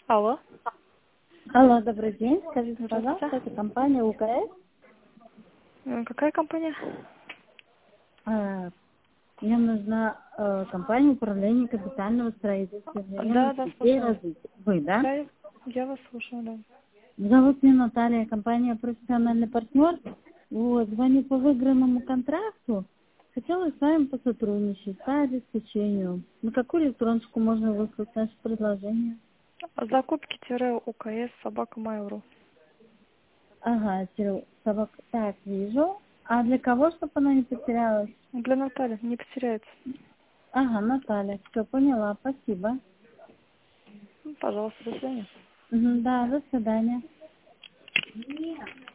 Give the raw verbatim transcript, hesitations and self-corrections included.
Алло. Алло, добрый день. Скажите, Здравствуйте. пожалуйста, это компания УКС. М, Какая компания? Э, Мне нужна э, компания управления капитального строительства Да, инженерных да, сетей и слушаю. развития. Вы, да? Да, я, я вас слушаю, да. Зовут меня Наталья, компания профессиональный партнер. Вот, звоню по выигранному контракту. Хотела с вами посотрудничать по обеспечению. На какую электроночку можно выслать наше предложение? Закупки-укс собака Mail.ru. Ага, Кирилл, собак. Так, вижу. А для кого, чтобы она не потерялась? Для Натальи, не потеряется. Ага, Наталья, все поняла, спасибо. Ну, пожалуйста, до свидания. Мгм, да, до свидания.